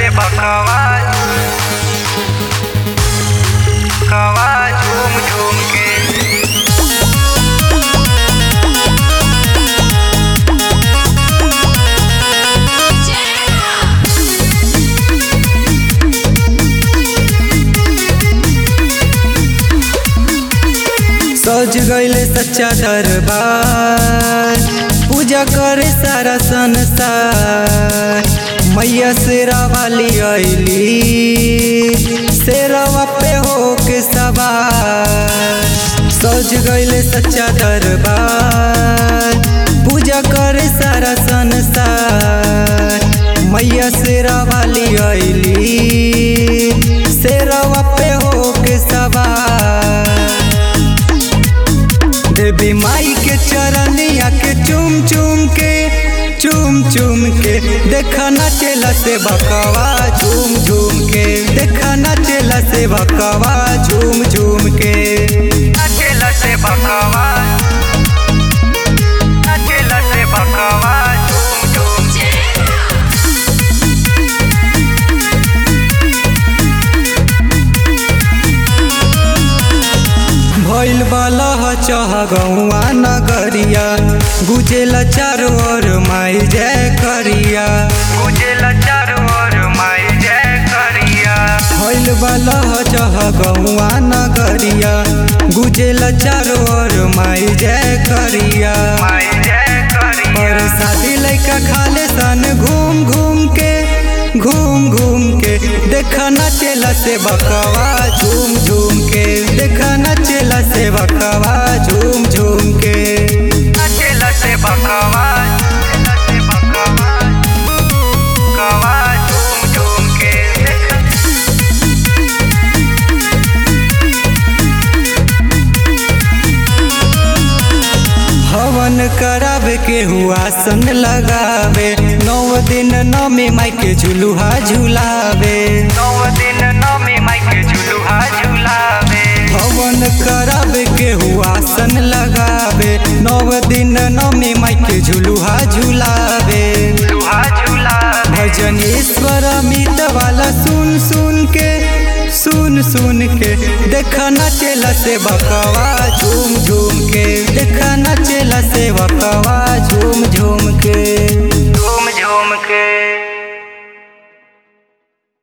से बकवा झूम झूम के सज गईले सच्चा दरबार, पूजा करे सारा संसार। मैया शेरा वाली आईली, शेरवा पे होके सवार। सज गईले सच्चा दरबार, पूजा करे सारा संसार। मैया शेरा वाली आईली, शेरवा पे होके सवार। देवी माई के चरनिया के चूम चूम के देखा नाचेला से बकवा झूम झूम के। देखा नाचेला से बकवा झूम झूम के। नाचेला से बकवा झूम झूम के। भइल बाला चह गौआ नगरिया, गुजेला चारों ओर माई जय करिया। गुजेला चारों ओर माई जय करिया। भइल बाला चह गौआ नगरिया, गुजेला चारों ओर माई जय करिया। माई जय करिया। पर शादी लइका खाले सन घूम घूम के देखा नाचेला से बकवा झूम झूम के। देखा नाचेला से बकवा झूम झूम के। नाचेला से बकवा झूम झूम के। हवन करावे के हुआ आसन लगावे, 9 दिन नौमी माई के झुलुहा झुलावे। 9 दिन नौमी माई के झुलुहा झुलावे। हवन करावे के हुआ आसन लगावे, 9 दिन नौमी माई के झुलुहा झुलावे। झुलुहा झुलावे। भजन ईश्वर अमित वाला सुन के देखा नाचेला से बकवा झूम झूम के। देखा नाचेला से बकवा झूम झूम के। झूम झूम के।